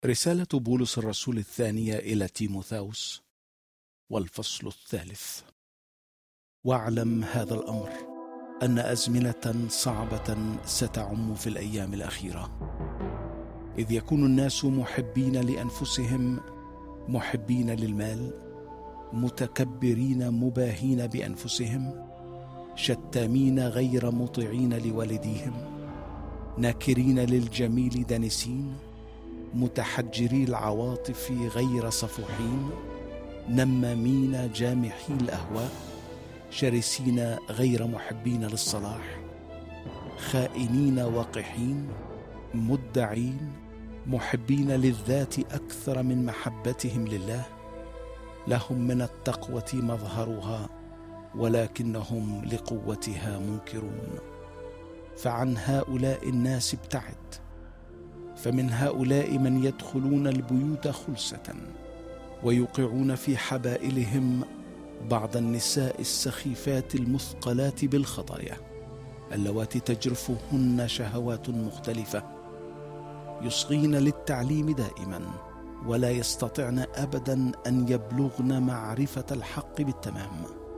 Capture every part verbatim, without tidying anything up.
رسالة بولس الرسول الثانية إلى تيموثاوس، والفصل الثالث. واعلم هذا الأمر، أن أزمنة صعبة ستعم في الأيام الأخيرة، إذ يكون الناس محبين لأنفسهم، محبين للمال، متكبرين، مباهين بأنفسهم، شتامين، غير مطيعين لوالديهم، ناكرين للجميل، دانسين، متحجري العواطف، غير صفوحين، نمامين، جامحي الأهواء، شرسين، غير محبين للصلاح، خائنين، وقحين، مدعين، محبين للذات أكثر من محبتهم لله، لهم من التقوى مظهرها، ولكنهم لقوتها منكرون. فعن هؤلاء الناس ابتعد، فمن هؤلاء من يدخلون البيوت خلسة، ويوقعون في حبائلهم بعض النساء السخيفات المثقلات بالخطايا، اللواتي تجرفهن شهوات مختلفة، يصغين للتعليم دائما، ولا يستطعن أبدا أن يبلغن معرفة الحق بالتمام.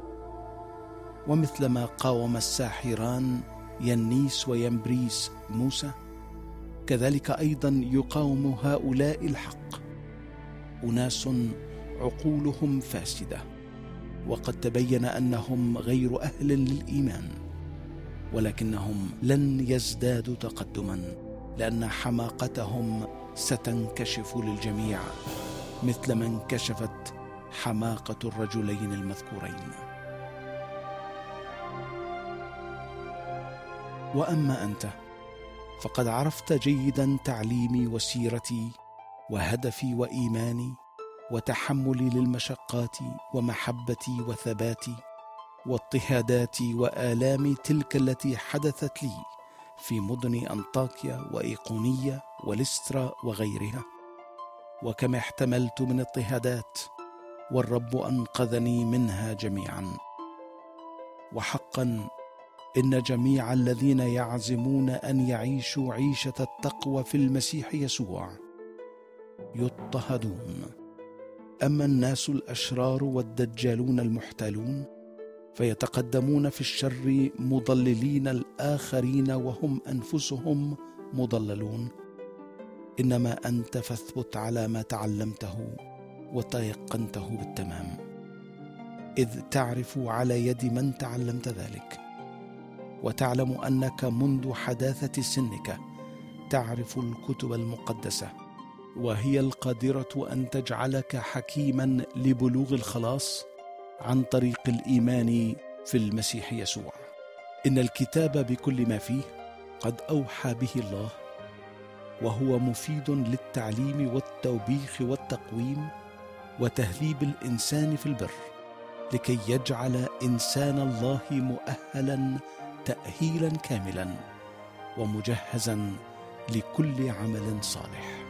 ومثلما قاوم الساحران ينيس وينبريس موسى، كذلك أيضا يقاوم هؤلاء الحق أناس عقولهم فاسدة، وقد تبين أنهم غير أهل للإيمان، ولكنهم لن يزدادوا تقدما، لأن حماقتهم ستنكشف للجميع، مثل ما انكشفت حماقة الرجلين المذكورين. وأما أنت فقد عرفت جيدا تعليمي وسيرتي وهدفي وإيماني وتحملي للمشقات ومحبتي وثباتي واضطهادات وآلام تلك التي حدثت لي في مدن أنطاكيا وإيقونية ولسترا وغيرها، وكما احتملت من اضطهادات، والرب أنقذني منها جميعا. وحقا إن جميع الذين يعزمون أن يعيشوا عيشة التقوى في المسيح يسوع يضطهدون. أما الناس الأشرار والدجالون المحتالون فيتقدمون في الشر مضللين الآخرين، وهم أنفسهم مضللون. إنما أنت فاثبت على ما تعلمته وتيقنته بالتمام، إذ تعرف على يد من تعلمت ذلك، وتعلم أنك منذ حداثة سنك تعرف الكتب المقدسة، وهي القادرة أن تجعلك حكيما لبلوغ الخلاص عن طريق الإيمان في المسيح يسوع. إن الكتاب بكل ما فيه قد أوحى به الله، وهو مفيد للتعليم والتوبيخ والتقويم وتهذيب الإنسان في البر، لكي يجعل إنسان الله مؤهلا تأهيلا كاملا ومجهزا لكل عمل صالح.